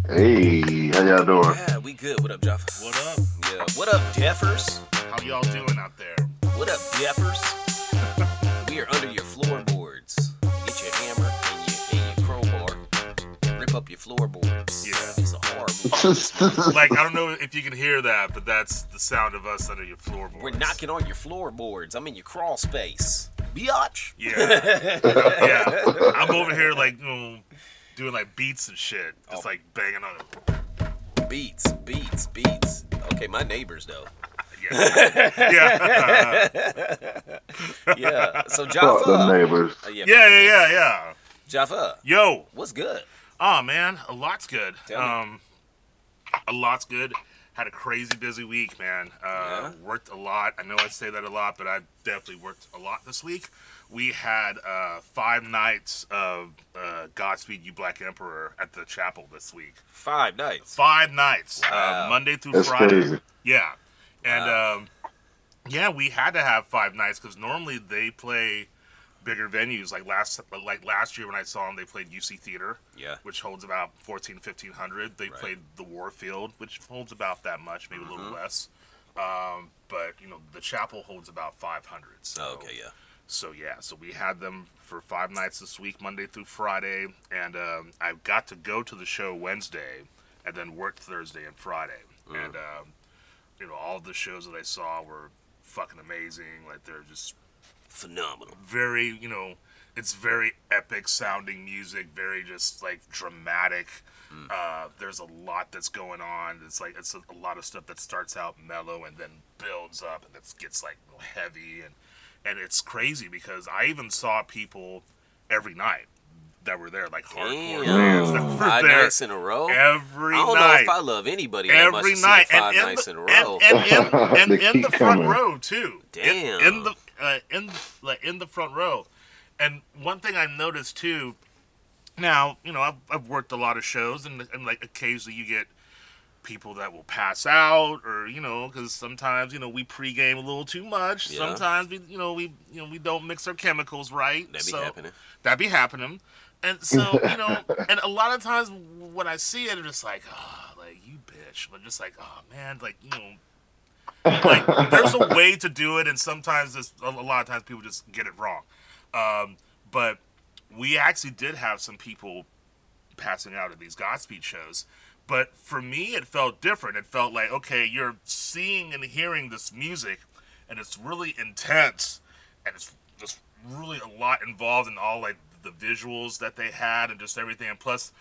Hey, how y'all doing? Yeah, we good. What up, Jeff? What up? Yeah. What up, Jeffers? How y'all doing out there? What up, Jeffers? We are under your floorboards. Get your hammer and your crowbar. Rip up your floorboards. Yeah. It's a horror movie. Like, I don't know if you can hear that, but that's the sound of us under your floorboards. We're knocking on your floorboards. I'm in your crawl space. Biatch. Yeah. Yeah. I'm over here, like, doing, like, beats and shit. Just, like, banging on it. Beats. Okay, my neighbors, though. Yeah. Yeah. So, Fuck Jaffa. the neighbors. Yeah. Jaffa. Yo. What's good? Oh, man. A lot's good. Tell me. A lot's good. Had a crazy busy week, man. Yeah? Worked a lot. I know I say that a lot, but I definitely worked a lot this week. We had 5 nights of Godspeed You Black Emperor at the chapel this week. 5 nights. 5 nights. Wow. Monday through That's Friday. crazy. Yeah. And, Wow. yeah, we had to have 5 nights because normally they play bigger venues. Like last year when I saw them, they played UC Theater, Yeah. which holds about 1,500. They played the Warfield, which holds about that much, maybe a little less. But, the chapel holds about 500. So, Okay, yeah. So we had them for 5 nights this week, Monday through Friday, and I got to go to the show Wednesday, and then worked Thursday and Friday, and all of the shows that I saw were fucking amazing. Like, they're just Phenomenal. very, it's very epic sounding music, very just like dramatic. There's a lot that's going on. It's a lot of stuff that starts out mellow and then builds up and it gets like heavy and it's crazy because I even saw people every night that were there, like hardcore fans that were 5 there nights in a row. every I don't know night. if I love anybody that much Every to see night, 5 nights in a row. and They in keep the front coming. row too. Damn. In the front row. And one thing I noticed too. Now, I've worked a lot of shows, and like occasionally you get people that will pass out, or because sometimes we pregame a little too much. Yeah. Sometimes we don't mix our chemicals right. That be happening. That be happening. And so, and a lot of times when I see it, I'm just like, oh, like, you bitch. I'm just like, oh, man, like, like, there's a way to do it, and sometimes a lot of times people just get it wrong. But we actually did have some people passing out at these Godspeed shows. But for me, it felt different. It felt like, okay, you're seeing and hearing this music, and it's really intense, and it's just really a lot involved in all, like, the visuals that they had and just everything. And plus,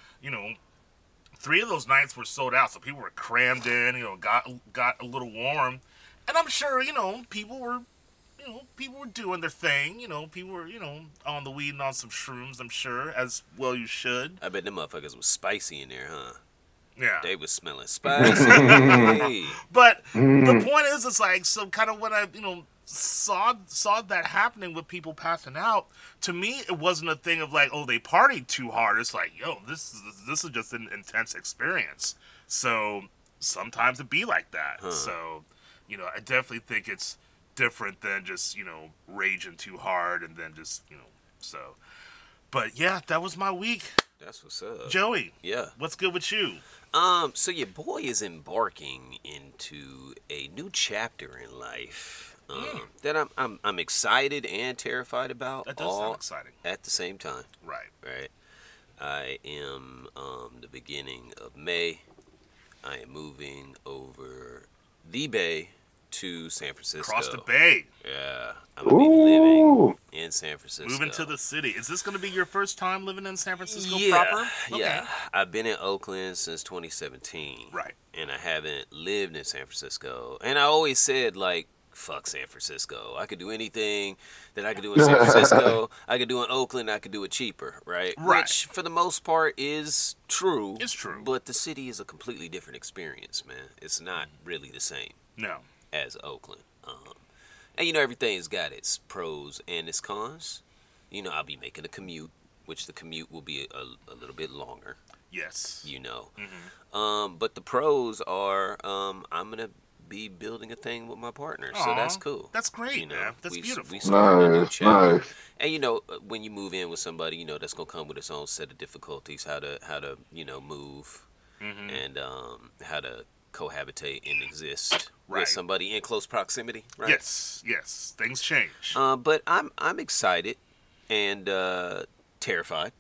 3 of those nights were sold out, so people were crammed in, got a little warm. And I'm sure, people were doing their thing. People were, on the weed and on some shrooms, I'm sure, as well you should. I bet them motherfuckers was spicy in there, huh? Yeah. They was smelling spicy. But the point is, it's like, so kind of when I, saw that happening with people passing out, to me, it wasn't a thing of like, oh, they partied too hard. It's like, yo, this is just an intense experience. So sometimes it be like that. So, I definitely think it's different than just, raging too hard and then just, so. But yeah, that was my week. That's what's up. Joey. Yeah. What's good with you? So your boy is embarking into a new chapter in life. That I'm excited and terrified about. That does all sound exciting. at the same time. Right. I am the beginning of May. I am moving over the Bay to San Francisco. Across the bay. Yeah, I'm gonna be living Ooh. in San Francisco. Moving to the city. Is this going to be your first time living in San Francisco yeah, proper? yeah. I've been in Oakland since 2017. Right. And I haven't lived in San Francisco. And I always said, like, fuck San Francisco. I could do anything that I could do in San Francisco. I could do in Oakland. I could do it cheaper, right? Right. Which, for the most part, is true. It's true. But the city is a completely different experience, man. It's not really the same No. as Oakland. And, everything's got its pros and its cons. I'll be making a commute, which the commute will be a little bit longer, Yes. But the pros are I'm going to be building a thing with my partner, so that's Aw, cool. That's great, man. That's beautiful. We started a new Nice, chapter. nice. And when you move in with somebody, that's gonna come with its own set of difficulties. How to move and how to cohabitate and exist Right. with somebody in close proximity, right? Yes, things change. But I'm excited and terrified.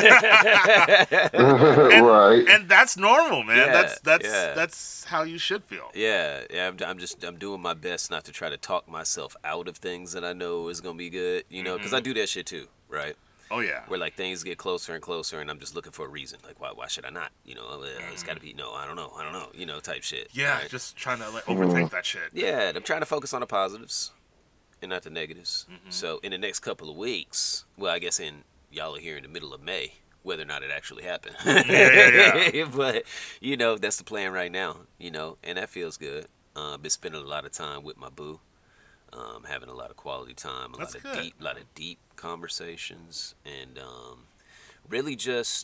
Right. And that's normal, man. Yeah, That's how you should feel. Yeah, I'm doing my best not to try to talk myself out of things that I know is gonna be good, because I do that shit too, right? Oh yeah. Where like things get closer and closer, and I'm just looking for a reason. Like, why should I not? It's got to be no, I don't know, type shit. Yeah, right? just trying to overthink that shit. Yeah, I'm trying to focus on the positives and not the negatives. So in the next couple of weeks, well, I guess y'all are here in the middle of May, whether or not it actually happened. Yeah. But that's the plan right now. And that feels good. Been spending a lot of time with my boo. Having a lot of quality time, That's good. lot of deep conversations, and really just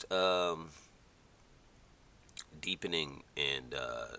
deepening and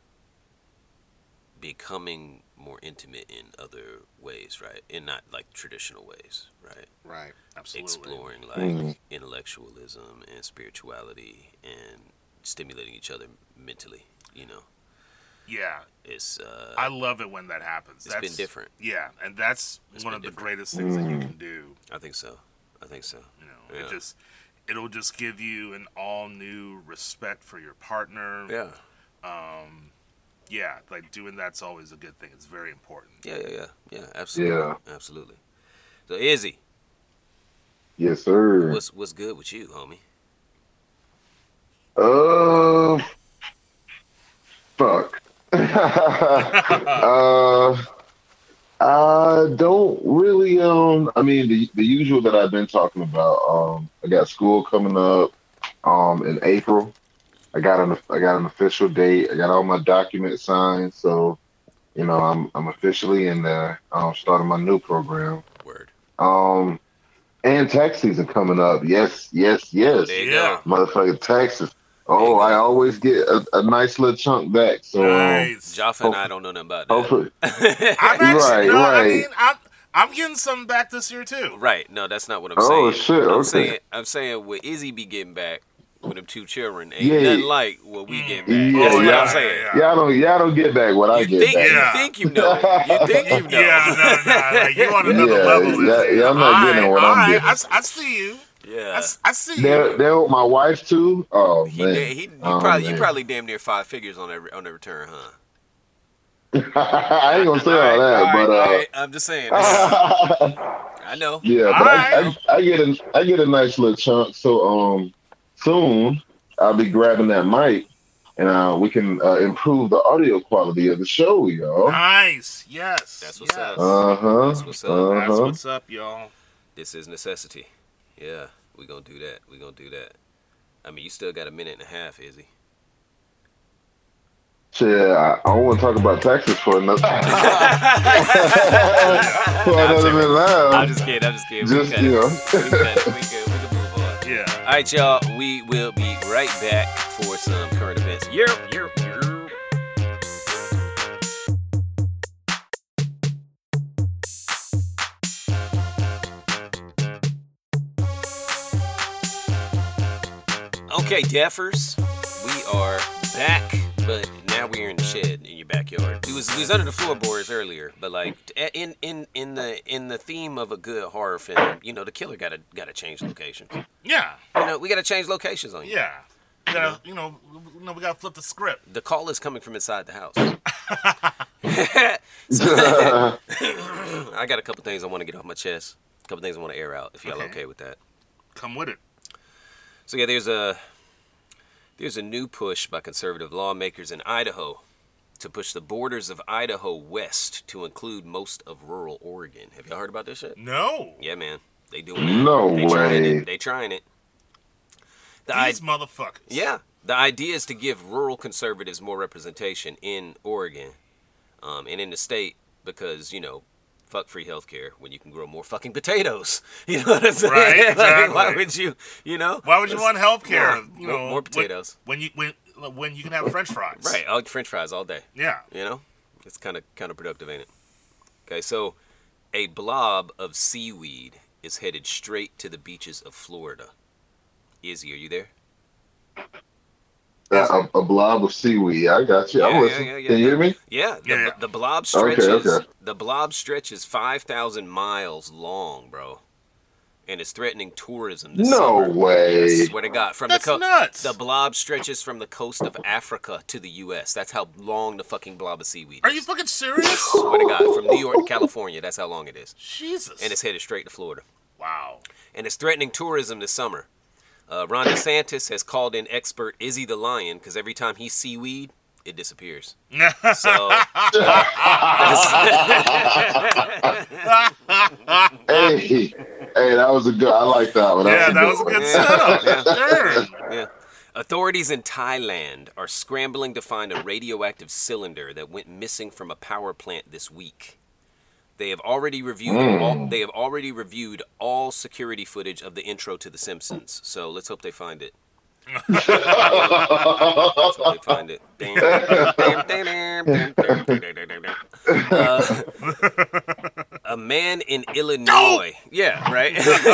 becoming more intimate in other ways, right? In not like traditional ways, right? Right. Absolutely. Exploring like intellectualism and spirituality and stimulating each other mentally, Yeah. It's I love it when that happens. It's been different. Yeah, and that's one of the greatest things that you can do. I think so. Yeah. It'll just give you an all new respect for your partner. Yeah. Yeah, like doing that's always a good thing. It's very important. Yeah, absolutely. Yeah. Absolutely. So Izzy, Yes, sir. what's good with you, homie? Fuck. I don't really. I mean, the usual that I've been talking about. I got school coming up. In April. I got an official date. I got all my documents signed. So, I'm officially in there. Starting my new program. Word. And tax season coming up. Yes. There you go. Motherfucking taxes. Oh, I always get a nice little chunk back. So Nice. Jaffa and I don't know nothing about that. hopefully, I'm actually Right. I mean, I'm getting some back this year too. Right. No, that's not what I'm Oh, saying. shit, okay. I'm saying what Izzy be getting back with them 2 children ain't Yeah. nothing like what we getting back. Yeah, That's what yeah, I'm saying. y'all don't get back what I get back. You Yeah. think you know it. You think you know. Yeah, no. Like, you on another Yeah, level. yeah, I'm not getting what I'm Alright, getting. I see you. Yeah. I see you. They're with my wife too. Oh He, man, you man. probably damn near 5 figures on the return, huh? I ain't gonna say all that, All but right. I'm just saying. I know. yeah, but Alright. I get a nice little chunk. So soon I'll be grabbing that mic, and we can improve the audio quality of the show, y'all. Nice. Yes. That's what's up. yes. That's what's up. That's what's up, y'all. This is necessity. Yeah, we gonna do that. I mean, you still got a minute and a half, Izzy. Shit, I don't want to talk about taxes for another for another minute now. I'm just kidding. Just, We can move on. Yeah. All right, y'all. We will be right back for some current events. Yeah. Okay, Deffers, we are back, but now we're in the shed in your backyard. We was under the floorboards earlier, but like in the theme of a good horror film, the killer gotta change locations. Yeah. We gotta change locations on you. Yeah. We gotta, we gotta flip the script. The call is coming from inside the house. I got a couple things I want to get off my chest. A couple things I want to air out. If y'all okay with that. Come with it. So yeah, there's a new push by conservative lawmakers in Idaho to push the borders of Idaho west to include most of rural Oregon. Have y'all heard about this shit? No. Yeah, man. They doing that. No They trying way. it. They trying it. These motherfuckers. Yeah. The idea is to give rural conservatives more representation in Oregon and in the state because, fuck free healthcare when you can grow more fucking potatoes. You know what I'm saying? Right, Like, exactly. why would you, Why would you want health care? more potatoes. When you can have French fries. Right, I'll eat French fries all day. Yeah. It's kind of counterproductive, ain't it? Okay, so a blob of seaweed is headed straight to the beaches of Florida. Izzy, are you there? A blob of seaweed. I got you. I'm listening. Can you hear me? Yeah. The blob Okay. stretches 5,000 miles long, bro. And it's threatening tourism this No summer. way. Yes, swear to God. That's nuts. The blob stretches from the coast of Africa to the U.S. That's how long the fucking blob of seaweed is. Are you fucking serious? Swear to God. From New York to California, that's how long it is. Jesus. And it's headed straight to Florida. Wow. And it's threatening tourism this summer. Ron DeSantis has called in expert Izzy the Lion because every time he seaweed, it disappears. So, hey, that was a good. I like that one. That was a good setup. Yeah. Authorities in Thailand are scrambling to find a radioactive cylinder that went missing from a power plant this week. They have already reviewed all security footage of the intro to The Simpsons. So let's hope they find it. Let's hope they find it. A man in Illinois. Yeah, right.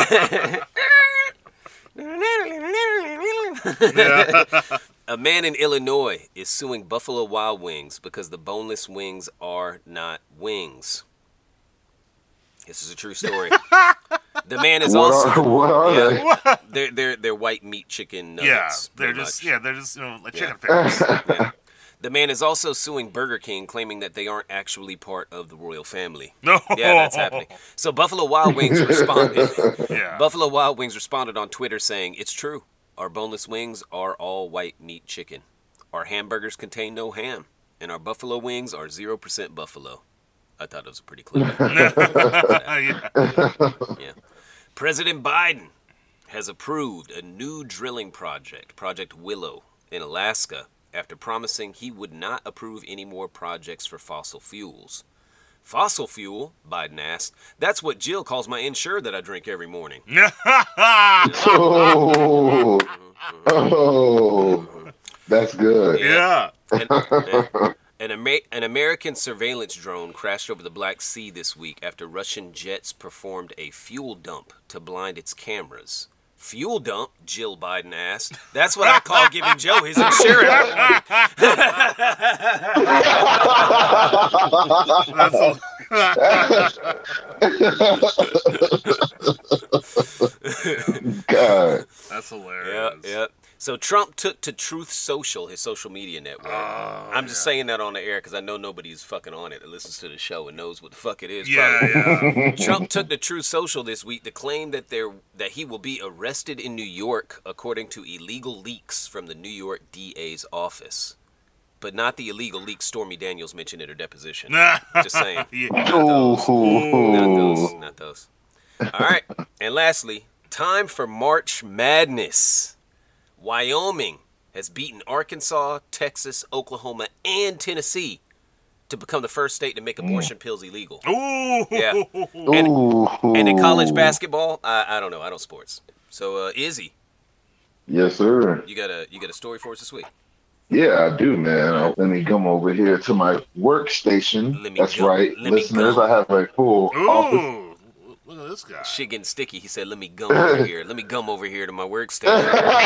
A man in Illinois is suing Buffalo Wild Wings because the boneless wings are not wings. This is a true story. The man is what are they? They're white meat chicken nuggets. They're just like chicken fingers. Yeah. The man is also suing Burger King, claiming that they aren't actually part of the royal family. No. Yeah, that's happening. So Buffalo Wild Wings responded. Yeah. Buffalo Wild Wings responded on Twitter saying, "It's true. Our boneless wings are all white meat chicken. Our hamburgers contain no ham, and our buffalo wings are 0% buffalo." I thought it was pretty clear. Yeah. President Biden has approved a new drilling project, Project Willow, in Alaska, after promising he would not approve any more projects for fossil fuels. Fossil fuel, Biden asked, that's what Jill calls my Ensure that I drink every morning. That's good. Yeah. An American surveillance drone crashed over the Black Sea this week after Russian jets performed a fuel dump to blind its cameras. Fuel dump? Jill Biden asked. That's what I call giving Joe his insurance. God. That's hilarious. Yep. So Trump took to Truth Social, his social media network. I'm just saying that on the air because I know nobody's fucking on it that listens to the show and knows what the fuck it is. Yeah. Trump took to Truth Social this week to claim that he will be arrested in New York according to illegal leaks from the New York DA's office. But not the illegal leaks Stormy Daniels mentioned in her deposition. Just saying. Not those. All right. And lastly, time for March Madness. Wyoming has beaten Arkansas, Texas, Oklahoma, and Tennessee to become the first state to make abortion pills illegal. Ooh. Yeah. And in college basketball, I don't know. I don't sports. So, Izzy. Yes, sir. You got a story for us this week? Yeah, I do, man. Let me come over here to my workstation. That's right. Listeners, I have a full office. Look at this guy. Shit getting sticky. He said, let me gum over here. Let me gum over here to my workstation.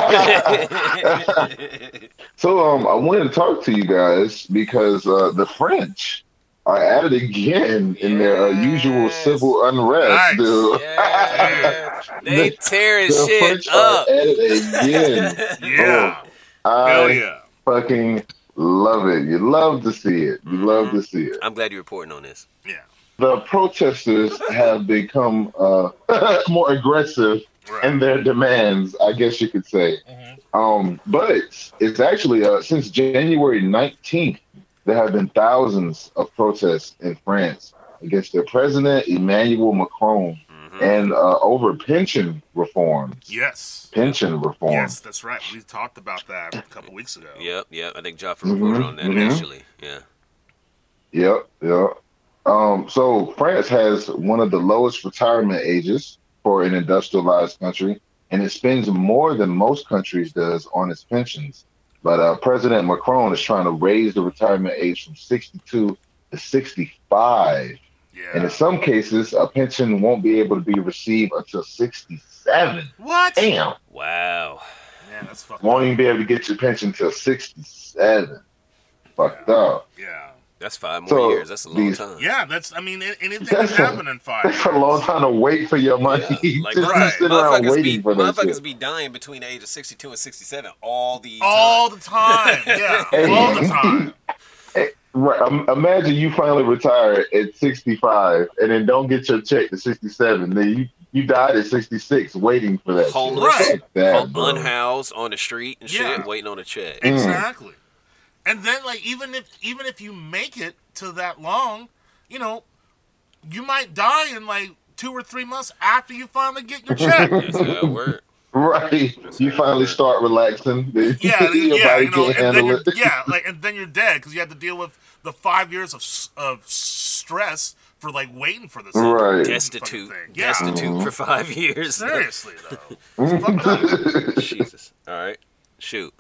So I wanted to talk to you guys because the French are at it again in their usual civil unrest, Nice. dude. Yeah. They tearing The shit French up. are at it again. Yeah. I Hell yeah. fucking love it. You love to see it. You love to see it. I'm glad you're reporting on this. Yeah. The protesters have become more aggressive in their demands, I guess you could say. But it's actually since January 19th, there have been thousands of protests in France against their president, Emmanuel Macron, and over pension reforms. Yes. Pension reform. Yes, that's right. We talked about that a couple weeks ago. Yep. I think Joffrey reported on that initially. Yeah. Yep. So France has one of the lowest retirement ages for an industrialized country, and it spends more than most countries does on its pensions. But President Macron is trying to raise the retirement age from 62 to 65. Yeah. And in some cases, a pension won't be able to be received until 67. What? Damn. Wow. Yeah. Man, that's fucked Won't up. even be able to get your pension till 67. Fucked up. Yeah. That's 5 more So, years. That's a long these- time. Yeah, anything can That's happen in 5 years. That's a long time to wait for your money. Yeah, like Just Right. sit around waiting for that motherfuckers shit. be dying between the age of 62 and 67 all the All time. the time. Yeah. Hey. All the time. Right. Imagine you finally retire at 65 and then don't get your check to 67. Then you died at 66 waiting for that Homeless, shit. Fuck that, bro. unhoused on the street and shit, Yeah. waiting on a check. Exactly. And then, like, even if you make it to that long, you know, you might die in like 2 or 3 months after you finally get your check. That's how it works. Right. You finally start relaxing. Yeah, Your yeah, body you know, can't and then handle you're, it. yeah, like, and then you're dead because you have to deal with the 5 years of stress for like waiting for this Right. Destitute. fucking thing. Yeah, Destitute for 5 years. seriously though, it's fucked up. Jesus. All right. Shoot.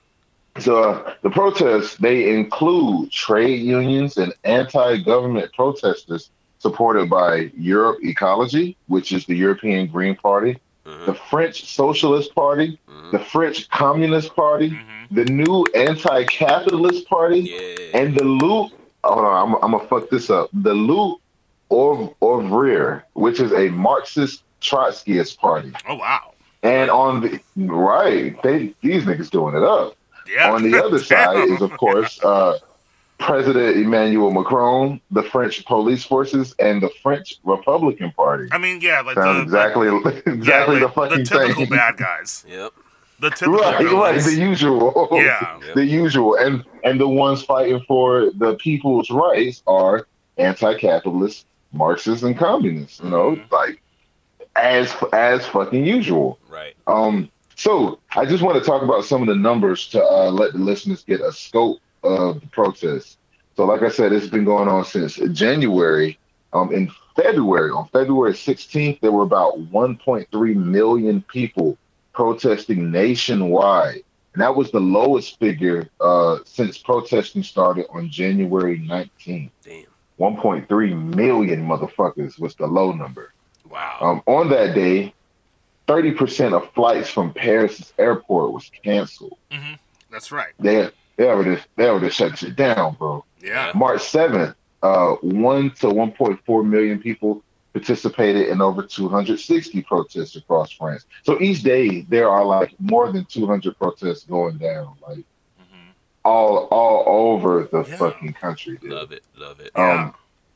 So the protests, they include trade unions and anti-government protesters supported by Europe Ecology, which is the European Green Party, the French Socialist Party, the French Communist Party, the new Anti-Capitalist Party, Yeah. and the Loup. Hold on, I'm gonna fuck this up. The Loup Ouvrier, which is a Marxist Trotskyist party. Oh wow, And on the right, these niggas doing it up. yeah. On the other side is, of course, President Emmanuel Macron, the French police forces, and the French Republican Party. I mean, yeah, like Sounds exactly the fucking the typical same. bad guys. Yep. The typical Right, villains. the usual. Yeah. The usual. And the ones fighting for the people's rights are anti-capitalist, Marxists, and communists. You know, like as fucking usual. Right. So I just want to talk about some of the numbers to let the listeners get a scope of the protests. So like I said, it's been going on since January. In February, on February 16th, there were about 1.3 million people protesting nationwide. And that was the lowest figure since protesting started on January 19th. Damn. 1.3 million motherfuckers was the low number. Wow. On that day, 30% of flights from Paris airport was canceled. That's right. They already shut shit down, bro. Yeah. March 7th, 1 to 1.4 million people participated in over 260 protests across France. So each day there are like more than 200 protests going down, like all over the fucking country, dude. Love it. Love it. Yeah.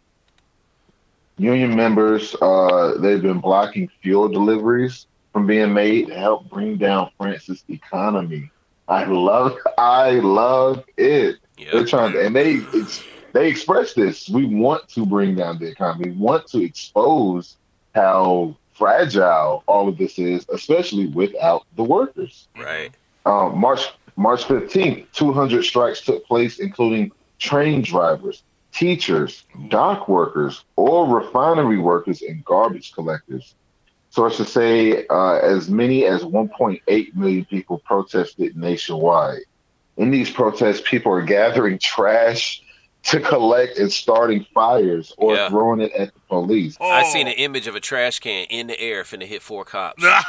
Union members, they've been blocking fuel deliveries from being made to help bring down France's economy. I love it. Yep. They're trying to, and they express this. We want to bring down the economy. We want to expose how fragile all of this is, especially without the workers. Right. March 15th, 200 strikes took place, including train drivers, teachers, dock workers, oil refinery workers, and garbage collectors. Sources say as many as 1.8 million people protested nationwide. In these protests, people are gathering trash to collect and starting fires or throwing it at the police. Oh. I seen an image of a trash can in the air finna hit 4 cops. Yes,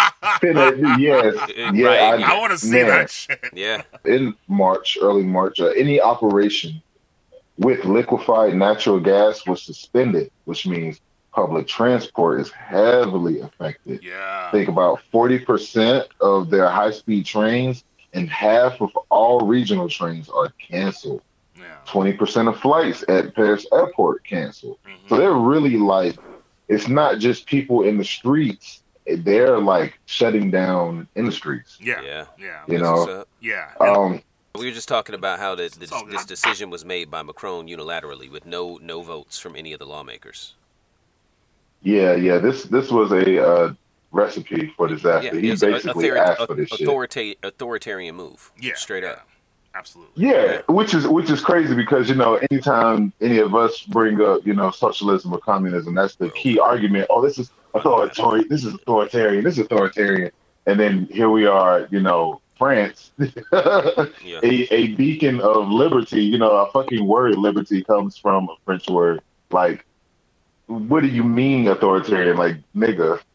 Right. I want to see that shit. Yeah. In March, early March, any operation with liquefied natural gas was suspended, which means public transport is heavily affected. Yeah. Think about 40% of their high-speed trains and half of all regional trains are canceled. Yeah. 20% of flights at Paris airport canceled. So they're really like, it's not just people in the streets. They're like shutting down industries. Yeah. Yeah. Yeah. You That's know? what's up. Yeah. We were just talking about how this all good. decision was made by Macron unilaterally with no votes from any of the lawmakers. Yeah. This was a recipe for disaster. He it was a basically asked for this shit. authoritarian move. Yeah. Straight up. Absolutely. Yeah, which is crazy because, you know, anytime any of us bring up, you know, socialism or communism, that's the key argument. Oh, this is authoritarian. This is authoritarian. This is authoritarian. And then here we are, you know, France, a beacon of liberty. You know, a fucking word liberty comes from a French word. Like, what do you mean authoritarian? Like, nigga,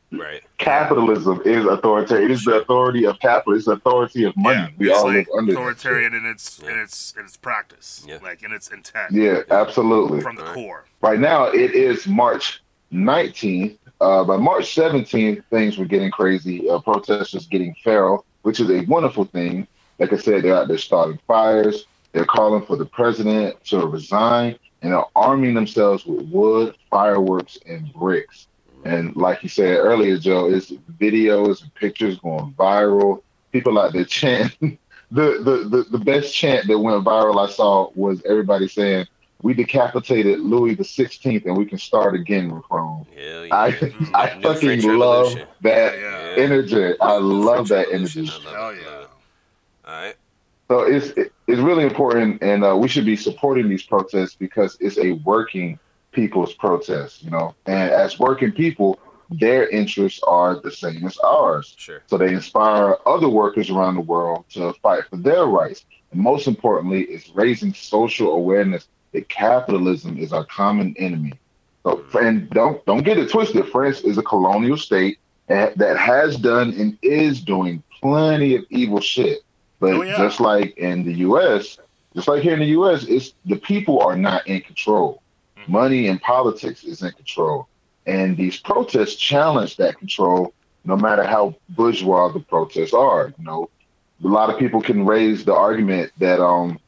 Right. Capitalism is authoritarian. It is the authority of capital. It's the authority of Yeah, money. We it's all live like under that shit. authoritarian in its practice, Yeah. like in its intent, Yeah, absolutely. from the core. Right now, it is March 19th. By March 17th, things were getting crazy. Protesters getting feral, which is a wonderful thing. Like I said, they're out there starting fires. They're calling for the president to resign, and they're arming themselves with wood, fireworks, and bricks. And like you said earlier, Joe, it's videos and pictures going viral. People out there chanting. The best chant that went viral I saw was everybody saying, "We decapitated Louis the 16th, and we can start again, Macron." Hell I yeah. I New fucking French love Revolution. that Yeah. energy. I New love French that Revolution. energy. I love Hell it. yeah. Love it. All right. So it's really important, and we should be supporting these protests because it's a working people's protest, you know. And as working people, their interests are the same as ours. Sure. So they inspire other workers around the world to fight for their rights. And most importantly, it's raising social awareness that capitalism is our common enemy. So, and don't get it twisted. France is a colonial state that has done and is doing plenty of evil shit. Oh But yeah. just like in the U.S., just like here in the U.S., it's the people are not in control. Mhm. Money and politics is in control, and these protests challenge that control. No matter how bourgeois the protests are, you know, a lot of people can raise the argument that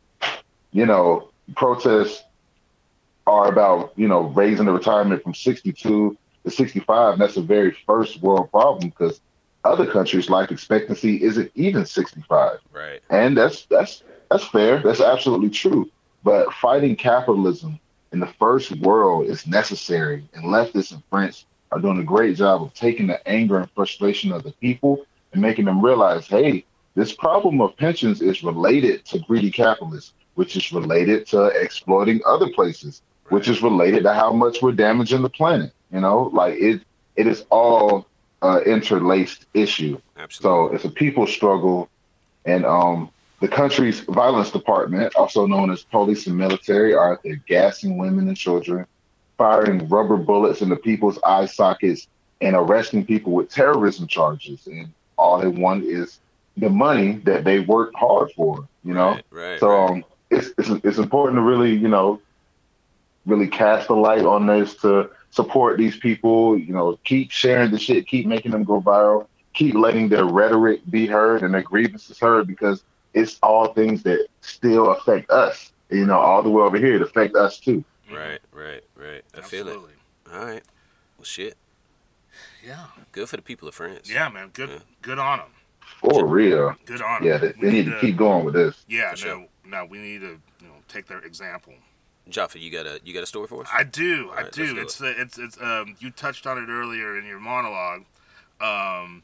you know, protests are about, you know, raising the retirement from 62 to 65. And that's a very first world problem because other countries' life expectancy isn't even 65. Right. And that's fair. That's absolutely true. But fighting capitalism in the first world is necessary. And leftists and French are doing a great job of taking the anger and frustration of the people and making them realize, hey, this problem of pensions is related to greedy capitalism, which is related to exploiting other places, which Right. is related to how much we're damaging the planet. You know, like it is all interlaced issue. So Absolutely. it's a people struggle, and the country's violence department, also known as police and military, are out there gassing women and children, firing rubber bullets into people's eye sockets, and arresting people with terrorism charges. And all they want is the money that they worked hard for. You know, Right. Right. so Right. it's important to really, you know, really cast a light on this to support these people. You know, keep sharing the shit, keep making them go viral, keep letting their rhetoric be heard and their grievances heard because it's all things that still affect us. You know, all the way over here, it affect us too. Mhm. Right. Right. Right. I feel it. Absolutely. All right. Well, shit. Yeah. Good for the people of France. Yeah, man. Good. Yeah. Good on them. For real. Good on Yeah, them. they need to keep going with this. Yeah. For sure. No. We need to take their example. Jaffa, you got a story for us? I do. All I right, do. let's do It's you touched on it earlier in your monologue, um,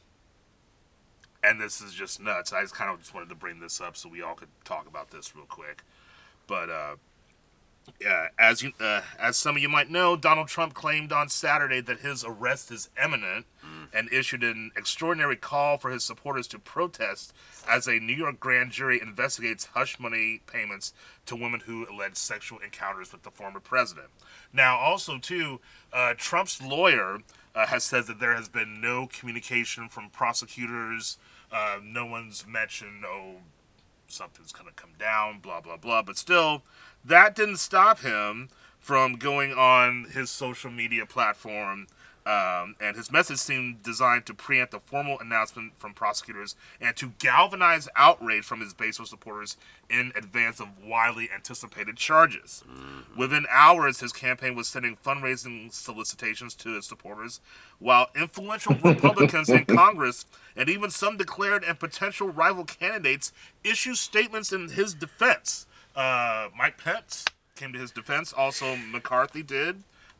and this is just nuts. I just kind of just wanted to bring this up so we all could talk about this real quick. But yeah, as some of you might know, Donald Trump claimed on Saturday that his arrest is imminent and issued an extraordinary call for his supporters to protest as a New York grand jury investigates hush money payments to women who alleged sexual encounters with the former president. Now, also, too, Trump's lawyer has said that there has been no communication from prosecutors. No one's mentioned, something's going to come down, blah, blah, blah. But still, that didn't stop him from going on his social media platform. And his message seemed designed to preempt a formal announcement from prosecutors and to galvanize outrage from his Bezos supporters in advance of widely anticipated charges. Within hours, his campaign was sending fundraising solicitations to his supporters, while influential Republicans in Congress and even some declared and potential rival candidates issued statements in his defense. Mike Pence came to his defense. Also, McCarthy did.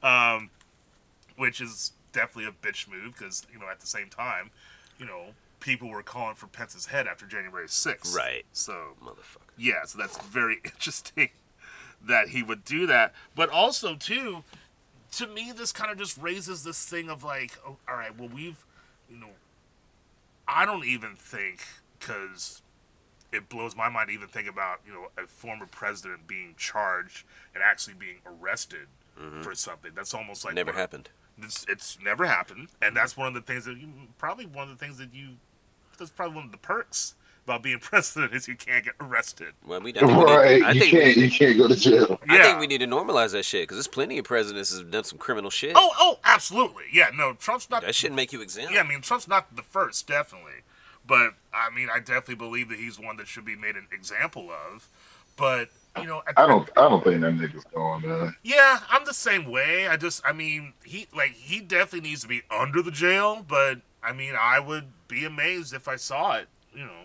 Which is definitely a bitch move because, at the same time, people were calling for Pence's head after January 6th. Right. So, Motherfucker. yeah, so that's very interesting that he would do that. But also, too, to me, this kind of just raises this thing of like, oh, all right, well, I don't even think, because it blows my mind to even think about, a former president being charged and actually being arrested for something. That's almost like Never happened. It's never happened, and that's one of the things that that's probably one of the perks about being president is you can't get arrested. Well, You can't go to jail. I think we need to normalize that shit because there's plenty of presidents that have done some criminal shit. Oh, absolutely. Yeah, no, Trump's not. That shouldn't make you exempt. Yeah, I mean, Trump's not the first, definitely. But, I mean, I definitely believe that he's one that should be made an example of. But, you know... I don't think that nigga's going, man. Yeah, I'm the same way. He definitely needs to be under the jail, but, I mean, I would be amazed if I saw it, you know.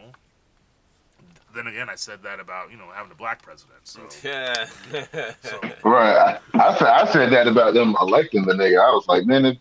Then again, I said that about, you know, having a black president, so... Yeah. Right. I said that about them electing the nigga. I was like, man,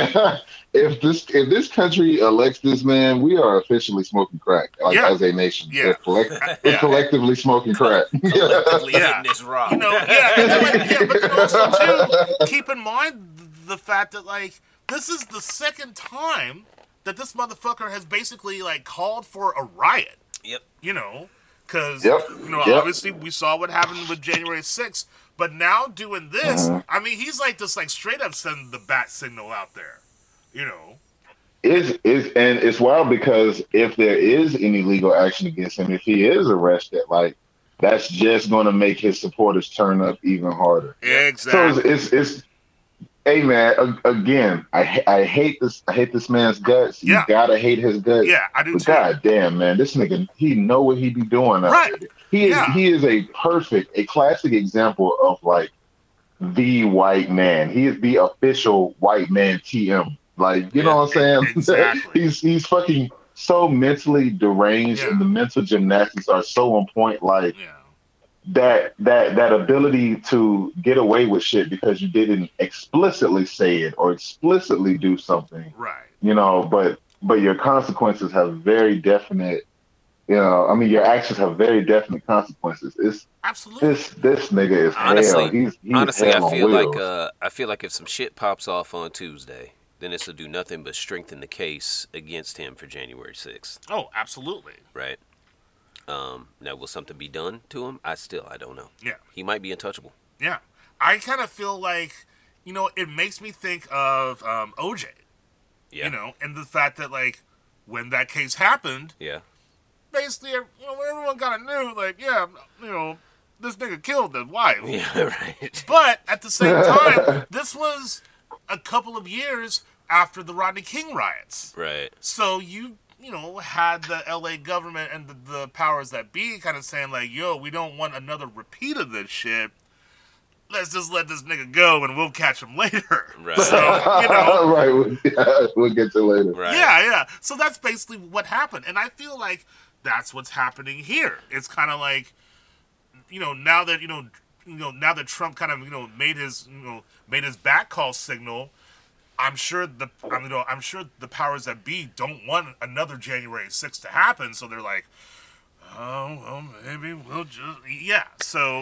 if this country elects this man, we are officially smoking crack, as a nation. Yeah. We're collectively smoking crack. Collectively hitting this rock. You know, but then also, too, keep in mind the fact that, like, this is the second time that this motherfucker has basically, like, called for a riot. Yep. You know? Because, obviously we saw what happened with January 6th, but now doing this, I mean, he's like just like straight up sending the bat signal out there, you know. It's wild because if there is any legal action against him, if he is arrested, like that's just going to make his supporters turn up even harder. Exactly. So it's hey man, again, I hate this. I hate this man's guts. You gotta hate his guts. Yeah, I do too. God damn, man, this nigga, he know what he be doing. Right. He is a classic example of like the white man. He is the official white man TM. Like, you know what I'm saying? Exactly. he's fucking so mentally deranged, and the mental gymnastics are so on point. Like. Yeah. That ability to get away with shit because you didn't explicitly say it or explicitly do something, right? You know, but your consequences have very definite. You know, I mean, your actions have very definite consequences. It's absolutely this nigga is honestly, hell. He's honestly, hell I feel like if some shit pops off on Tuesday, then this will do nothing but strengthen the case against him for January 6th. Oh, absolutely. Right. Now, will something be done to him? I don't know. Yeah. He might be untouchable. Yeah. I kind of feel like, you know, it makes me think of OJ. Yeah. You know, and the fact that, like, when that case happened, basically, you know, everyone kind of knew, like, yeah, you know, this nigga killed his wife. Yeah, right. But at the same time, this was a couple of years after the Rodney King riots. Right. So you know, had the LA government and the powers that be kind of saying, like, yo, we don't want another repeat of this shit. Let's just let this nigga go and we'll catch him later. Right. So, you know. Right. We'll get to later. Right. Yeah. So that's basically what happened. And I feel like that's what's happening here. It's kind of like, you know, now that Trump kind of, you know, made his back call signal, I'm sure the powers that be don't want another January 6th to happen, so they're like, oh, well, maybe we'll just So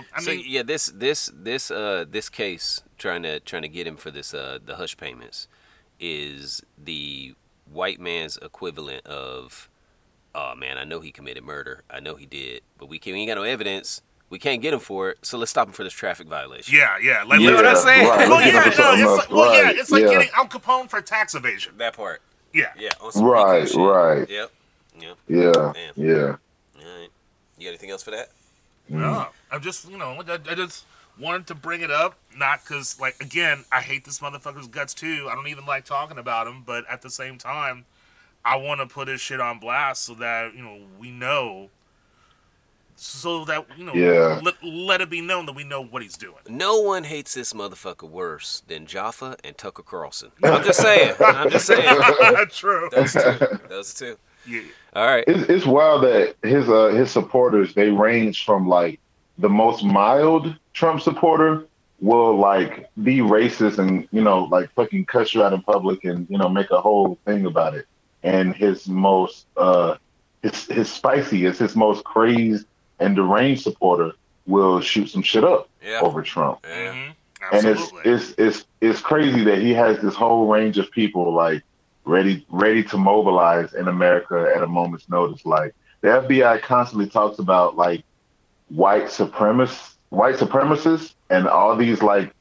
this case trying to get him for this the hush payments is the white man's equivalent of, oh man, I know he committed murder, I know he did, but we ain't got no evidence. We can't get him for it, so let's stop him for this traffic violation. Yeah. Like, you know what I'm saying? Right. It's like getting Al Capone for tax evasion. That part. Yeah. Right. Yep. Yeah. Damn. Yeah. All right. You got anything else for that? No. I'm just, you know, I just wanted to bring it up, not because, like, again, I hate this motherfucker's guts too. I don't even like talking about him, but at the same time, I want to put his shit on blast so that, you know, we know. So that, you know, let it be known that we know what he's doing. No one hates this motherfucker worse than Jaffa and Tucker Carlson. I'm just saying. True. Those two. Yeah. All right. It's wild that his supporters, they range from like the most mild Trump supporter will like be racist and, you know, like fucking cuss you out in public and, you know, make a whole thing about it. And his most his spiciest, his most crazed and deranged supporter will shoot some shit up over Trump. Yeah. Mm-hmm. And it's crazy that he has this whole range of people like ready to mobilize in America at a moment's notice. Like the FBI constantly talks about like white supremacists and all these like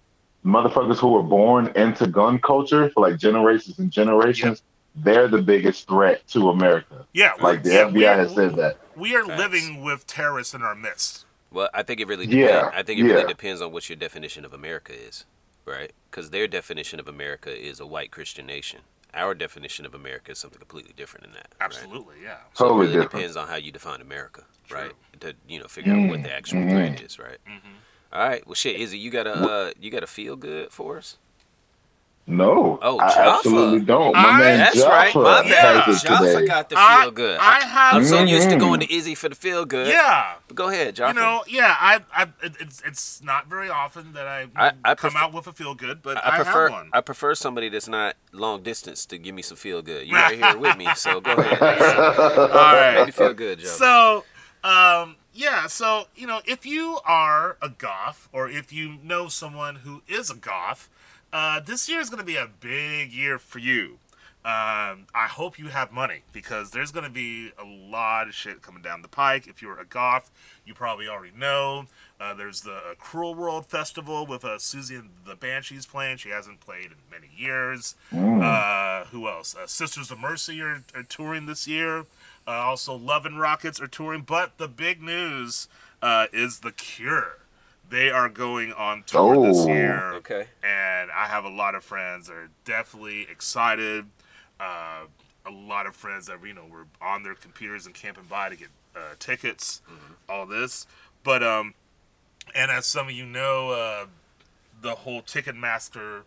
motherfuckers who were born into gun culture for like generations and Yep. generations, they're the biggest threat to America. Yeah, Like the yeah, FBI has said that. we are Facts. living with terrorists in our midst. Well, I think it really depends. Yeah, I think it really yeah. depends on what your definition of America is, right? Because their definition of America is a white Christian nation. Our definition of America is something completely different than that. Right? Absolutely, yeah. So Totally it really different. depends on how you define America, True. right? To figure out what the actual threat is, right? Mm-hmm. All right. Well, shit, Izzy, you got a feel good for us? No, Oh, I Jaffa. absolutely don't. My man That's Jaffa right. My man has it Jaffa today. got the feel good. I have. I'm so used to going to Izzy for the feel good. Yeah. But go ahead, Jaffa. You know, yeah, it's not very often that I come prefer- out with a feel good, but I prefer have one. I prefer somebody that's not long distance to give me some feel good. You right here with me, so go ahead. All right. Make me feel good, Jaffa. So, yeah, so, you know, if you are a goth, or if you know someone who is a goth, this year is going to be a big year for you. I hope you have money, because there's going to be a lot of shit coming down the pike. If you're a goth, you probably already know. There's the Cruel World Festival with Susie and the Banshees playing. She hasn't played in many years. Who else? Sisters of Mercy are touring this year. Also, Love and Rockets are touring. But the big news is The Cure. They are going on tour this year. Okay. And I have a lot of friends that are definitely excited. A lot of friends that, you know, were on their computers and camping by to get tickets, all this. But, and as some of you know, the whole Ticketmaster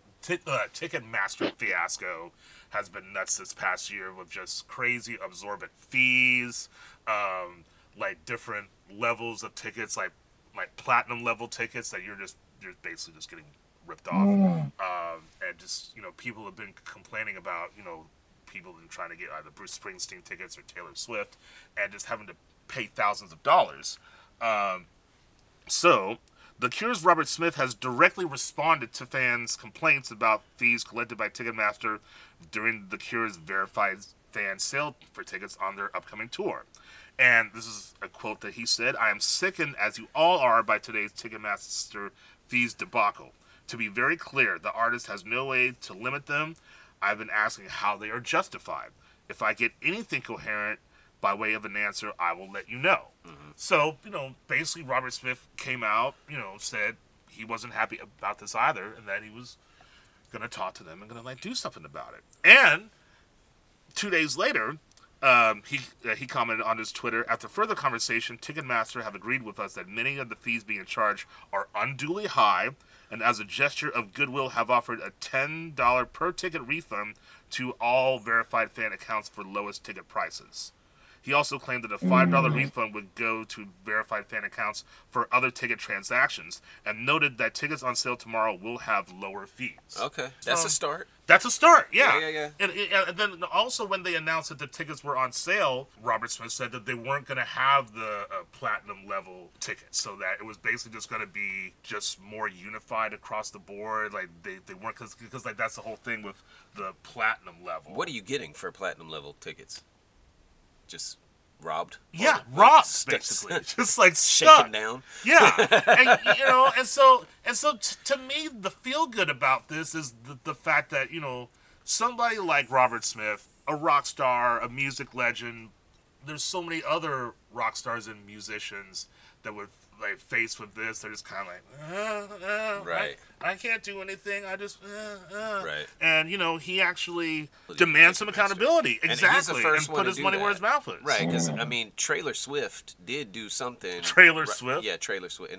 fiasco has been nuts this past year, with just crazy absorbent fees, like different levels of tickets, like platinum level tickets that you're basically just getting ripped off. And just, you know, people have been complaining about, you know, people have been trying to get either Bruce Springsteen tickets or Taylor Swift, and just having to pay thousands of dollars. So, The Cure's Robert Smith has directly responded to fans' complaints about fees collected by Ticketmaster during The Cure's verified fan sale for tickets on their upcoming tour. And this is a quote that he said, "I am sickened, as you all are, by today's Ticketmaster fees debacle. To be very clear, the artist has no way to limit them. I've been asking how they are justified. If I get anything coherent by way of an answer, I will let you know." So, you know, basically Robert Smith came out, you know, said he wasn't happy about this either, and that he was going to talk to them and going to, like, do something about it. And 2 days later, he commented on his Twitter, "After further conversation, Ticketmaster have agreed with us that many of the fees being charged are unduly high, and as a gesture of goodwill have offered a $10 per ticket refund to all verified fan accounts for lowest ticket prices." He also claimed that a $5 refund would go to verified fan accounts for other ticket transactions, and noted that tickets on sale tomorrow will have lower fees. Okay, that's a start. That's a start, yeah. Yeah. And then also when they announced that the tickets were on sale, Robert Smith said that they weren't going to have the platinum level tickets, so that it was basically just going to be just more unified across the board. Like they weren't, because like that's the whole thing with the platinum level. What are you getting for platinum level tickets? Just robbed? Yeah, Or robbed, st- basically. Just like shaken stuck. down? Yeah, and you know, and so to me, the feel good about this is the fact that, you know, somebody like Robert Smith, a rock star, a music legend. There's so many other rock stars and musicians that would, like, faced with this, they're just kind of like, Right. I can't do anything. I just, Right. And, you know, he actually Well, you demands some take the master. accountability. And he's Exactly. the first And one put to his do money that. where his mouth is. Right, because, I mean, Taylor Swift did do something. Taylor Swift? Yeah, Taylor Swift.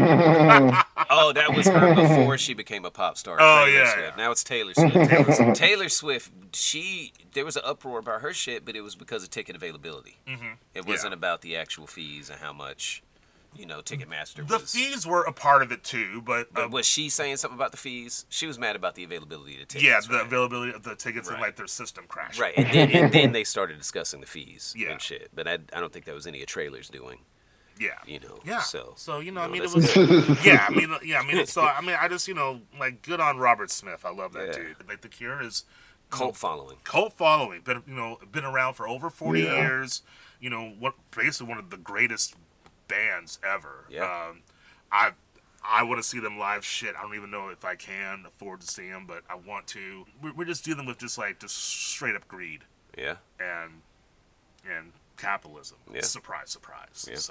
Oh, that was her before she became a pop star. Oh, Taylor yeah, Swift. yeah. Now it's Taylor Swift. Taylor Swift, there was an uproar about her shit, but it was because of ticket availability. Mm-hmm. It wasn't about the actual fees and how much, you know, Ticketmaster The was. fees were a part of it too, but Was she saying something about the fees? She was mad about the availability of the tickets. yeah, the right? availability of the tickets and Right. like their system crashed. Right, and then they started discussing the fees Yeah. and shit. But I don't think that was any of Trailer's doing. Yeah. You know. Yeah. So you know, I mean, it that's- was. Yeah, I mean, so I mean, I just, you know, like, good on Robert Smith. I love that Yeah. dude. Like, The Cure is cult following. cult following. Been around for over 40 Yeah. years. You know, basically one of the greatest bands ever. Yeah. I want to see them live. Shit, I don't even know if I can afford to see them, but I want to. We're just dealing with just straight up greed. Yeah. And capitalism. Yeah. Surprise, surprise. Yeah. So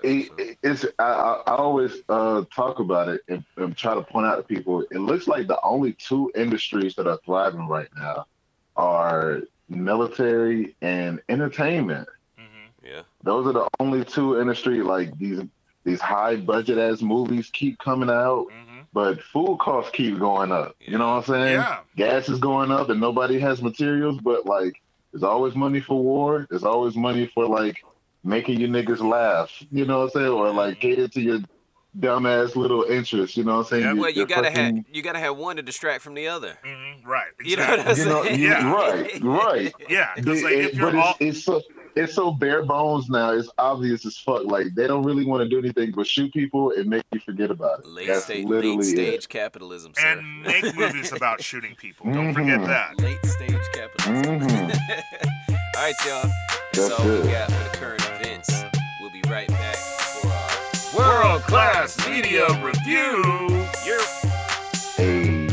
I always talk about it and try to point out to people. It looks like the only two industries that are thriving right now are military and entertainment. Yeah. Those are the only two industries. Like these high budget ass movies keep coming out, but food costs keep going up. You know what I'm saying? Yeah. Gas is going up and nobody has materials, but like there's always money for war. There's always money for like making you niggas laugh. You know what I'm saying? Or like cater to your dumbass little interests. You know what I'm saying? Yeah. Well, you gotta have one to distract from the other. Right. Exactly. You know what I'm saying? Right. Yeah. Because like, if but you're it's so bare bones now. It's obvious as fuck. Like they don't really want to do anything but shoot people and make you forget about it. Late stage capitalism, sir. And make movies about shooting people. Don't forget that. Late stage capitalism. All right, y'all. That's all we got for the current events. We'll be right back for our World Class Media Review. Hey.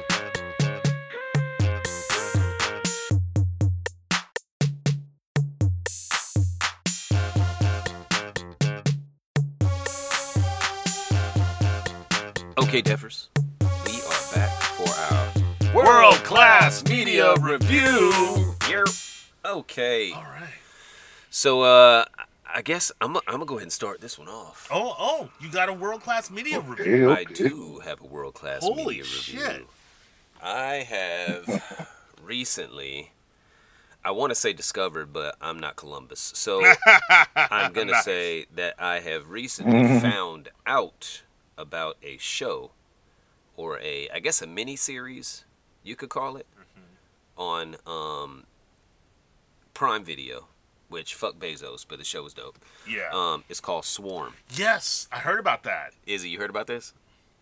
Okay, Defers. We are back for our World Class Media Review. Okay. All right. So, I guess I'm gonna go ahead and start this one off. Oh, you got a World Class Media Review. I do have a World Class Media Review. Shit. I have recently, I want to say discovered, but I'm not Columbus. So I'm going to say that I have recently found out about a show, or I guess a mini-series, you could call it, on Prime Video, which fuck Bezos, but the show is dope. Yeah. It's called Swarm. Yes, I heard about that. Izzy, you heard about this?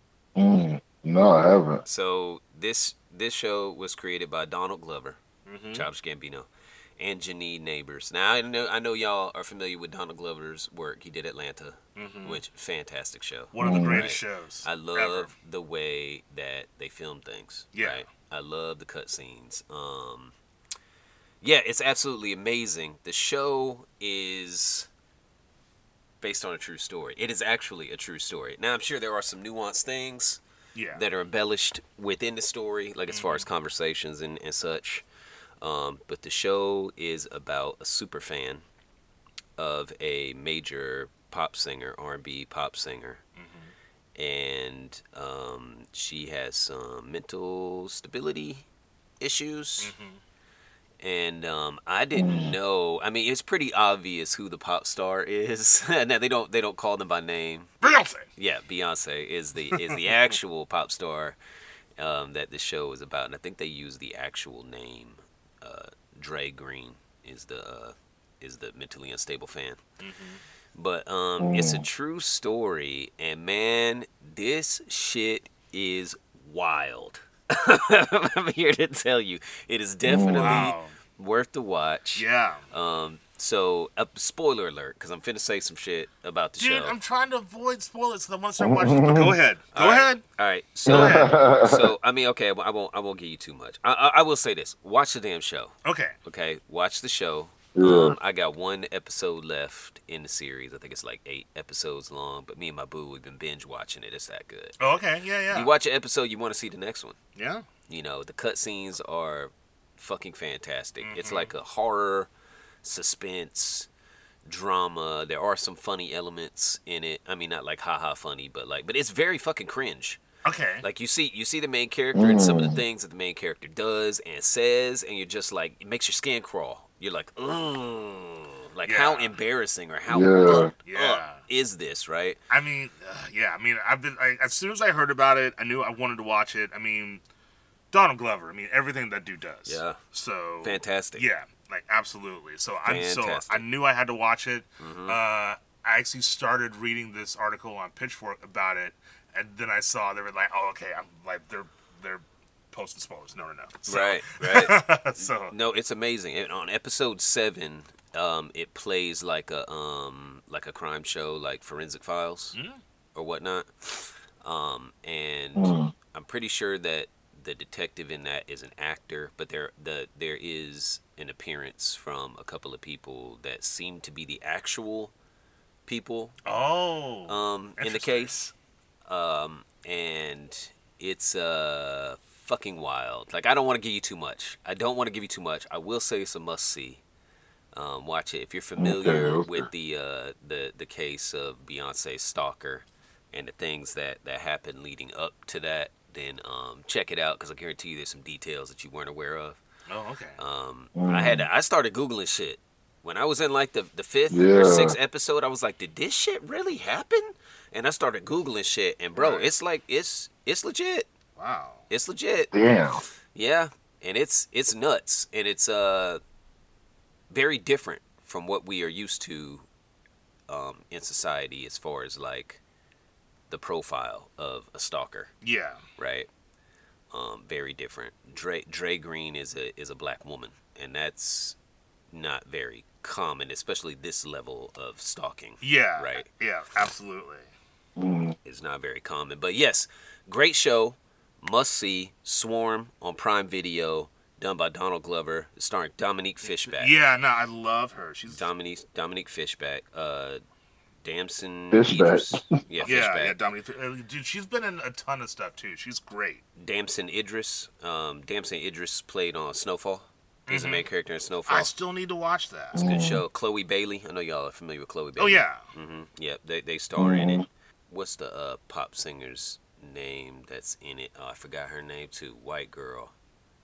No, I haven't. So this show was created by Donald Glover, Childish Gambino, and Janine Neighbors. Now I know y'all are familiar with Donald Glover's work. He did Atlanta, which fantastic show. One of the greatest shows. I love ever. the way that they film things. Yeah. Right? I love the cutscenes. Yeah, it's absolutely amazing. The show is based on a true story. It is actually a true story. Now, I'm sure there are some nuanced things that are embellished within the story, like as far as conversations and such. But the show is about a super fan of a major pop singer, R&B pop singer. And she has some mental stability issues. And I didn't know. I mean, it's pretty obvious who the pop star is. Now they don't call them by name. Beyonce. Yeah, Beyonce is the actual pop star that the show is about, and I think they use the actual name. Dre Green is the mentally unstable fan. But it's a true story, and man, this shit is wild. I'm here to tell you, it is definitely worth the watch. Yeah. So, spoiler alert, because I'm finna say some shit about the show. Dude, I'm trying to avoid spoilers because I want to start watching. But go ahead. Go ahead. All right. So I mean, okay, I won't give you too much. I will say this: watch the damn show. Okay. Okay, watch the show. I got one episode left in the series. I think it's like 8 episodes long. But me and my boo, we've been binge watching it. It's that good. Oh, okay. Yeah. You watch an episode, you want to see the next one. Yeah. You know, the cutscenes are fucking fantastic. It's like a horror, suspense, drama. There are some funny elements in it. I mean, not like haha funny, but it's very fucking cringe. Okay. Like you see the main character and some of the things that the main character does and says, and you're just like, it makes your skin crawl. You're like, how embarrassing or how fucked up is this, right? I mean, I've been as soon as I heard about it, I knew I wanted to watch it. I mean, Donald Glover. I mean, everything that dude does. Yeah. So fantastic. Yeah, like absolutely. So I knew I had to watch it. I actually started reading this article on Pitchfork about it, and then I saw they were like, oh, okay, I'm like they're posting spoilers. No. So, Right. So no, it's amazing. And on episode 7, it plays like a crime show, like Forensic Files or whatnot. And I'm pretty sure that the detective in that is an actor, but there is an appearance from a couple of people that seem to be the actual people in the case. And it's fucking wild. Like, I don't want to give you too much. I will say it's a must see. Watch it if you're familiar with the case of Beyonce's stalker and the things that happened leading up to that. Then check it out, because I guarantee you there's some details that you weren't aware of. Oh, okay. I started Googling shit. When I was in like the fifth or sixth episode, I was like, did this shit really happen? And I started Googling shit, and bro, it's like, it's legit. Wow. It's legit. Damn. Yeah, and it's nuts, and it's very different from what we are used to in society as far as like the profile of a stalker. Yeah. Right. Very different. Dre Green is a black woman, and that's not very common, especially this level of stalking. Yeah. Right. Yeah. Absolutely. It's not very common, but yes, great show, must see. Swarm on Prime Video, done by Donald Glover, starring Dominique Fishback. Yeah. No, I love her. She's Dominique Fishback. Damson Fishback. Idris. Yeah, Fishback. Yeah, Dominique. Dude, she's been in a ton of stuff too. She's great. Damson Idris. Damson Idris played on Snowfall. He's the main character in Snowfall. I still need to watch that. It's a good show. Chloe Bailey. I know y'all are familiar with Chloe Bailey. Oh yeah. Yeah, they star in it. What's the pop singer's name that's in it? Oh, I forgot her name too. White girl.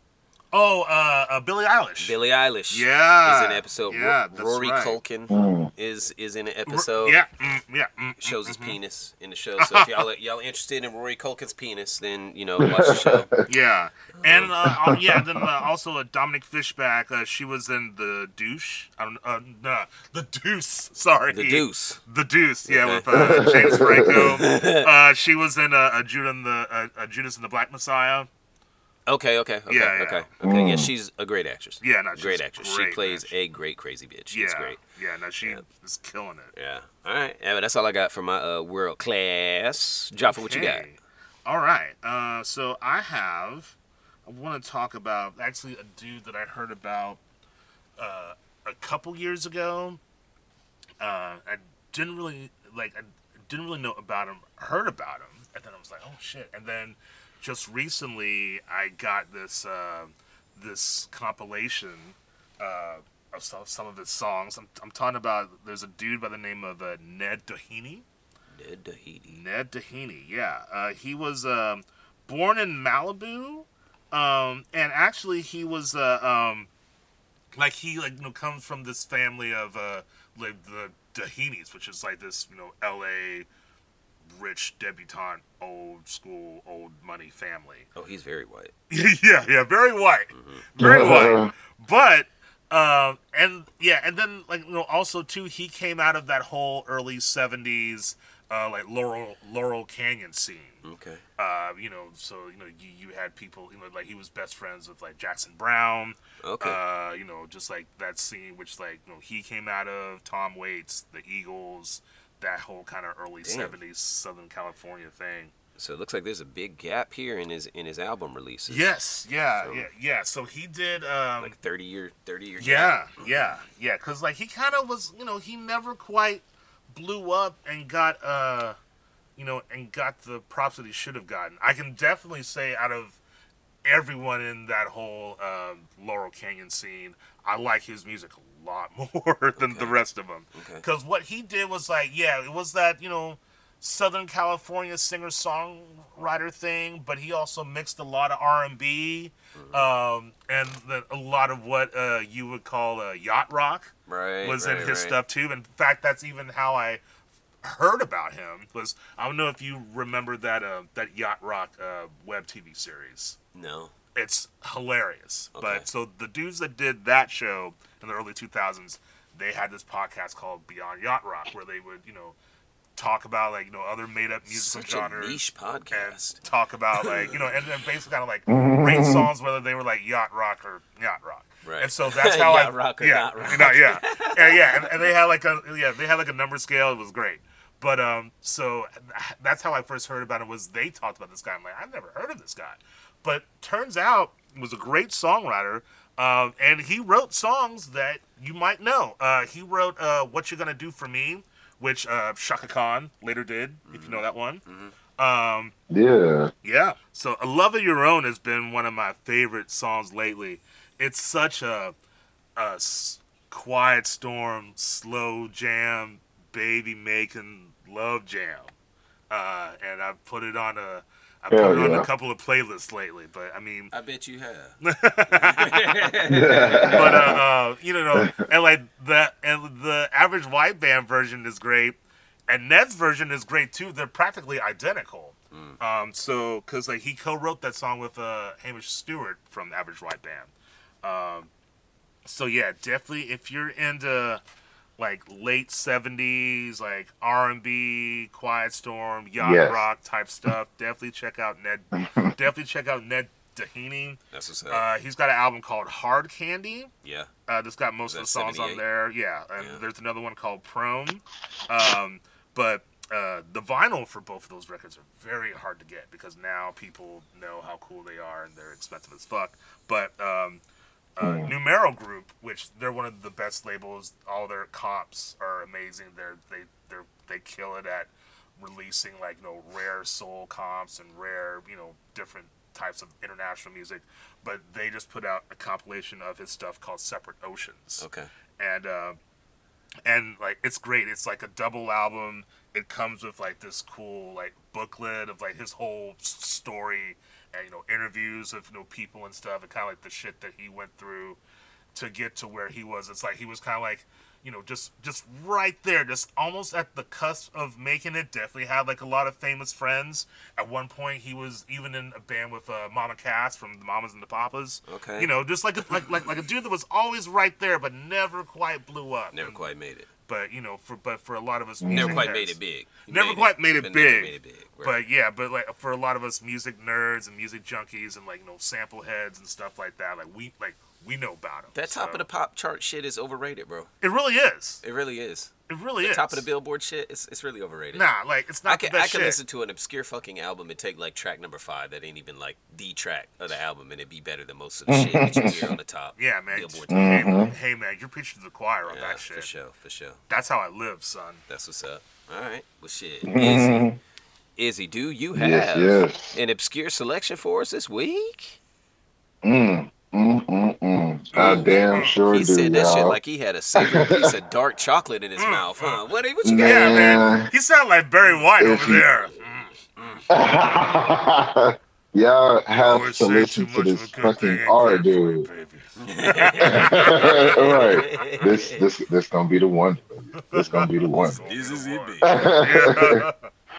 Oh, Billie Eilish. Billie Eilish. Yeah. Is in an episode. Yeah, that's Rory right. Culkin is in an episode. Yeah. Shows his penis in the show. So if y'all interested in Rory Culkin's penis, then watch the show. Yeah. And then also Dominic Fishback. She was in The Douche. The Deuce. Sorry. The Deuce. The Deuce. Yeah, with James Franco. She was in Judas and the Black Messiah. Okay. Yeah. Yeah, she's a great actress. Yeah, no, she's great actress. Great, she plays a great crazy bitch. Yeah, It's great. Yeah, no, she is killing it. Yeah. All right. Yeah, but that's all I got for my world class. Jaffa, what you got? All right. So I want to talk about actually a dude that I heard about a couple years ago. I didn't really know about him. Heard about him, and then I was like, oh shit. And then just recently, I got this compilation of some of his songs. I'm talking about. There's a dude by the name of Ned Doheny. Ned Doheny, yeah. He was born in Malibu, and actually he was comes from this family of the Dohenys, which is like this L.A. rich debutante, old school, old money family. Oh, he's very white. yeah, very white, very white. But and then also too, he came out of that whole early '70s Laurel Canyon scene. Okay. You had people, he was best friends with Jackson Brown. Okay. Just like that scene, which he came out of, Tom Waits, the Eagles, that whole kind of early '70s Southern California thing. So it looks like there's a big gap here in his album releases. Yes, yeah. So he did 30 year. Yeah. Because he kind of was, he never quite blew up and got the props that he should have gotten. I can definitely say out of everyone in that whole Laurel Canyon scene, I like his music a lot more than the rest of them. Because what he did was it was that Southern California singer-songwriter thing, but he also mixed a lot of R&B, and then a lot of what you would call yacht rock was in his stuff too. In fact, that's even how I heard about him. I don't know if you remember that yacht rock web TV series. No. It's hilarious. Okay. But so the dudes that did that show in the early 2000s, they had this podcast called Beyond Yacht Rock, where they would talk about other made up musical genres. Such a niche podcast. And talk about and then basically kind of rate songs whether they were yacht rock or yacht rock. Right. And so that's how yacht rock or not rock. Yeah. And they had a number scale. It was great. But so that's how I first heard about it. Was they talked about this guy? I'm like, I've never heard of this guy. But turns out he was a great songwriter, and he wrote songs that you might know. He wrote "What You Gonna Do for Me," which Shaka Khan later did, if you know that one. Yeah. So "A Love of Your Own" has been one of my favorite songs lately. It's such a quiet storm, slow jam, baby making love jam, and I've put it on a couple of playlists lately. But I mean, I bet you have. but you know, and like the Average White Band version is great, and Ned's version is great too. They're practically identical. So because like he co-wrote that song with Hamish Stewart from Average White Band. So yeah, definitely if you're into like late 70s, like R&B, Quiet Storm, yacht rock type stuff, definitely check out Ned. Definitely check out Ned Doheny. That's what's up. He's got an album called Hard Candy. Yeah. That's got most of the songs 78? on there. Yeah, and there's another one called Prone. But the vinyl for both of those records are very hard to get because now people know how cool they are and they're expensive as fuck. But Numero Group, which they're one of the best labels. All their comps are amazing. They kill it at releasing like rare soul comps and rare different types of international music. But they just put out a compilation of his stuff called Separate Oceans. Okay. And like it's great. It's like a double album. It comes with like this cool like booklet of like his whole story and interviews of people and stuff, and kind of like the shit that he went through to get to where he was. It's like he was kind of like just right there, just almost at the cusp of making it. Definitely had like a lot of famous friends. At one point, he was even in a band with Mama Cass from the Mamas and the Papas. Okay. Just like a dude that was always right there, but never quite blew up. Never quite made it. But for a lot of us, never quite made it big. Never quite made it big. Right. But like for a lot of us music nerds and music junkies and like sample heads and stuff like that, we know about him. That top of the pop chart shit is overrated, bro. It really is. It really is. It really is. Top of the Billboard shit, it's really overrated. Nah, like it's not the best I can shit. listen to an obscure fucking album and take like track number 5 that ain't even like the track of the album, and it'd be better than most of the shit that you hear on the top. Yeah, man. Billboard. Hey, man, you're preaching to the choir on that shit. For sure. That's how I live, son. That's what's up. All right. Well, shit. Izzy, do you have an obscure selection for us this week? I damn sure do. He said that shit like he had a savory piece of dark chocolate in his mouth, huh? What you got? Yeah, man. He sounded like Barry White over there. Y'all have to listen to this fucking art, dude. Right. This gonna be the one. This gonna be the one. This is it.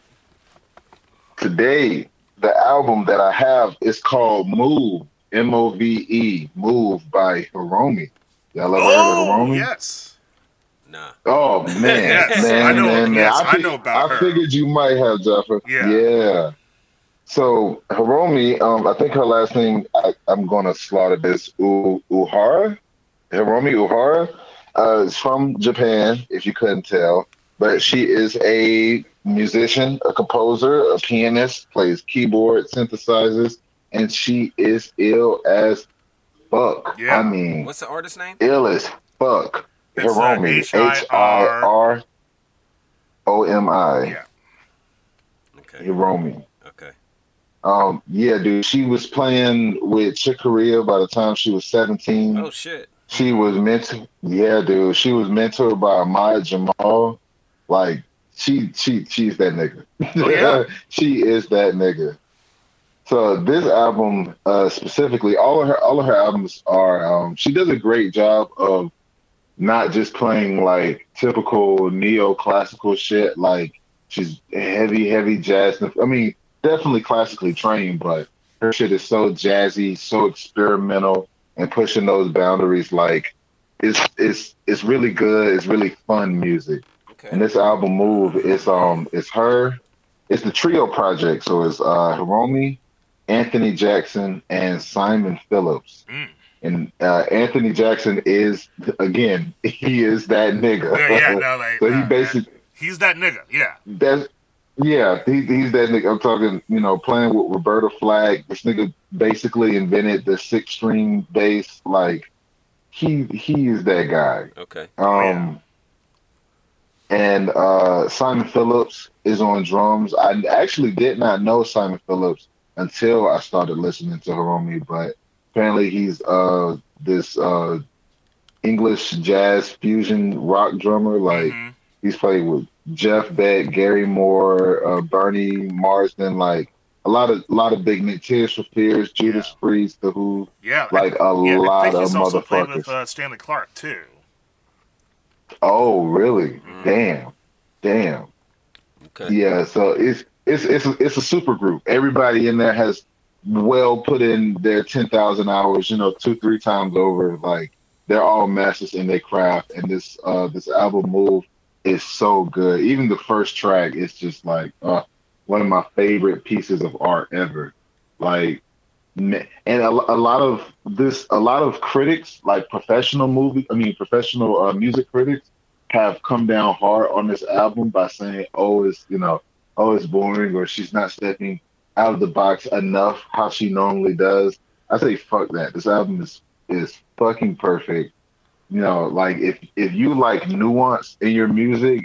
Today, the album that I have is called Move. Move, Move by Hiromi. Y'all ever heard of Hiromi? Yes. Nah. Oh man, yes. man. I know about her. I figured you might have, Jaffa. Yeah. So Hiromi, I think her last name, I'm gonna slaughter this. Uhara, Hiromi Uhara, is from Japan. If you couldn't tell, but she is a musician, a composer, a pianist, plays keyboard, synthesizers. And she is ill as fuck. Yeah. I mean, what's the artist name? Ill as fuck. Hiromi. Hirromi. Yeah. Okay. Hiromi. Okay. Yeah, dude. She was playing with Chick Corea by the time she was 17. Oh shit. She was mentored. Yeah, dude. She was mentored by Maya Jamal. Like she's that nigga. Oh yeah. She is that nigga. So this album, specifically, all of her albums are. She does a great job of not just playing like typical neoclassical shit. Like she's heavy jazz. I mean, definitely classically trained, but her shit is so jazzy, so experimental, and pushing those boundaries. Like it's really good. It's really fun music. Okay. And this album, Move, it's her. It's the trio project. So it's Hiromi, Anthony Jackson, and Simon Phillips. And Anthony Jackson is, again, he is that nigga. Yeah, no, like, so he basically, He's that nigga. Yeah. That's yeah, he's that nigga. I'm talking, playing with Roberta Flack. This nigga basically invented the 6-string bass. Like he is that guy. Okay. And Simon Phillips is on drums. I actually did not know Simon Phillips until I started listening to Hiromi, but apparently he's this English jazz fusion rock drummer. Like he's played with Jeff Beck, Gary Moore, Bernie Marsden, like a lot of big names, Tears for Fears, Judas Priest, The Who, like a lot I think of he's also played motherfuckers. with Stanley Clarke too. Oh, really? Damn. Okay. Yeah, so it's a super group. Everybody in there has well put in their 10,000 hours, 2-3 times over. Like they're all masters in their craft, and this album Move is so good. Even the first track is just like one of my favorite pieces of art ever. Like, and a lot of critics, like professional music critics, have come down hard on this album by saying, it's boring, or she's not stepping out of the box enough how she normally does. I say fuck that. This album is fucking perfect. Like if you like nuance in your music,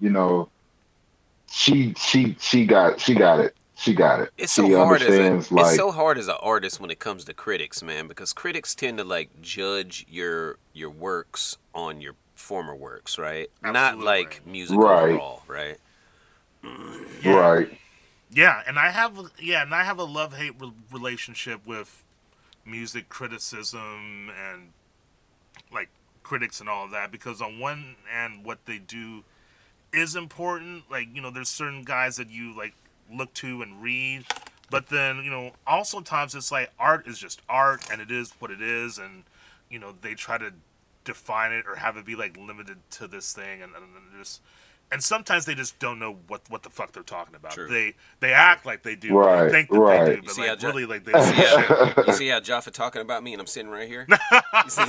she got it. She got it. It's she so hard understands, it's so hard as an artist when it comes to critics, man, because critics tend to like judge your works on your former works, right? Absolutely. Not like music Right. overall, right? right. Yeah, and I have a love-hate relationship with music criticism and like critics and all of that, because on one hand what they do is important. Like, there's certain guys that you like look to and read, but then, also times it's like art is just art and it is what it is, and they try to define it or have it be like limited to this thing, and sometimes they just don't know what the fuck they're talking about. True. They act like they do, Right, they think that right. they do, You but see like how really like they don't know shit. You see how Jaffa talking about me and I'm sitting right here? You see?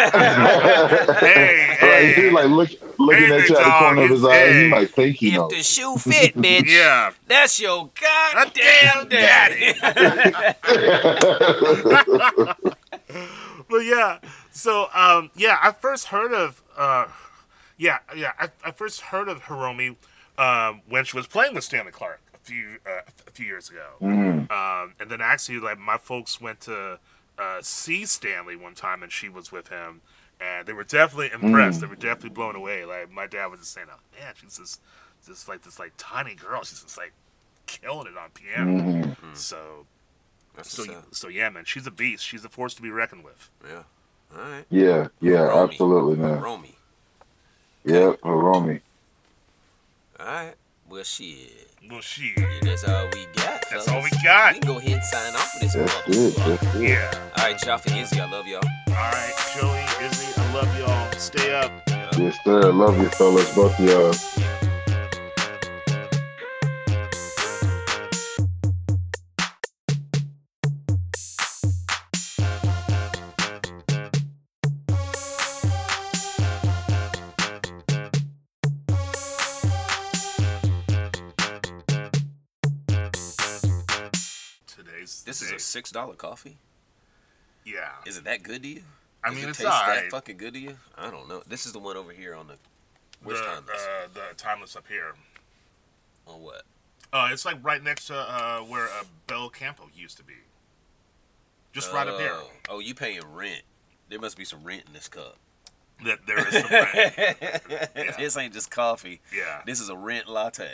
Right, he's like looking Hey, at you out the dog, corner of his it's- eye. hey. He might think he If knows. the shoe fit, bitch, Yeah. that's your goddamn daddy. But yeah, so I first heard of I first heard of Hiromi when she was playing with Stanley Clarke a few years ago, and then actually like my folks went to see Stanley one time, and she was with him, and they were definitely impressed. They were definitely blown away. Like my dad was just saying, "Oh man, she's this tiny girl. She's just like killing it on piano." So. So yeah, man, she's a beast. She's a force to be reckoned with. Yeah. All right. Yeah, Hiromi. absolutely, man. Romy. Yep, Hiromi. All right. Well, shit. Well, shit. Yeah, that's all we got. That's fellas. all we got. We can go ahead and sign off for this That's motherfucker. good. That's good. Yeah. All right, Jaffa, Izzy, I love y'all. All right, Joey, Izzy, I love y'all. Stay up. Yes, sir. Love you, fellas. Both of y'all. This is a $6 coffee? Yeah. Is it that good to you? I Does mean, it it's taste that alright. fucking good to you? I don't know. This is the one over here on the... Where's Timeless? The Timeless up here. On what? It's like right next to where Bel Campo used to be. Just right up here. Oh, you paying rent. There must be some rent in this cup. That there is some rent. This ain't just coffee. Yeah. This is a rent latte.